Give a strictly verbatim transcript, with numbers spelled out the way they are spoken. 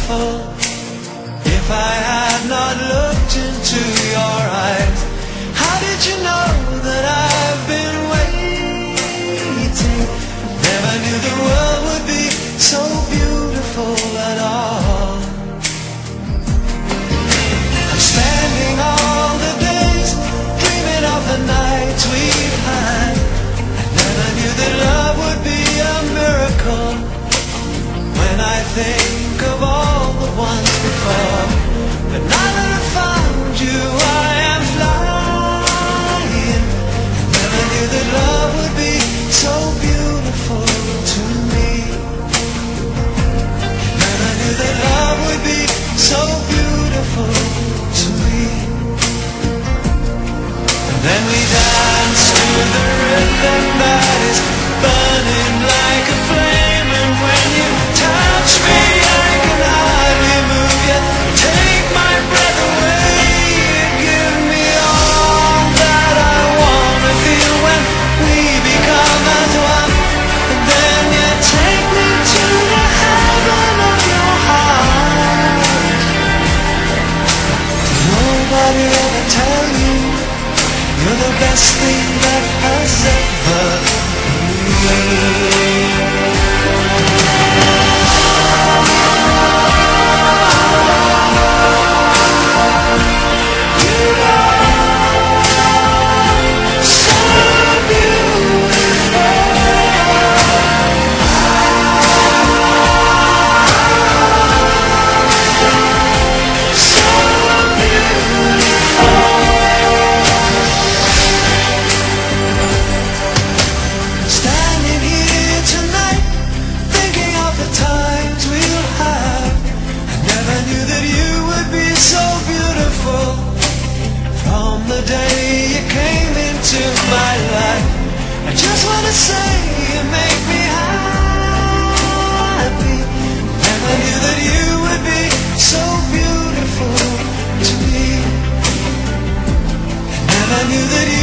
beautiful. If I had not looked into your eyes, how did you know that I've been waiting? Never knew the world would be so beautiful at all. I'm spending all the days dreaming of the nights we've had. I never knew that love would be a miracle. When I think of all the ones before, but now that I've found you, I am flying. Never knew that love would be so beautiful to me. Never knew that love would be so beautiful to me. And then we dance to the rhythm that is burning like a flame. And when you touch me, I can hardly move yet. Take my breath away. You give me all that I want to feel when we become as one. And then you take me to the heaven of your heart. Did nobody ever tell you you're the best thing that has ever been? The day you came into my life, I just want to say you make me happy. Never knew that you would be so beautiful to me. Never knew that you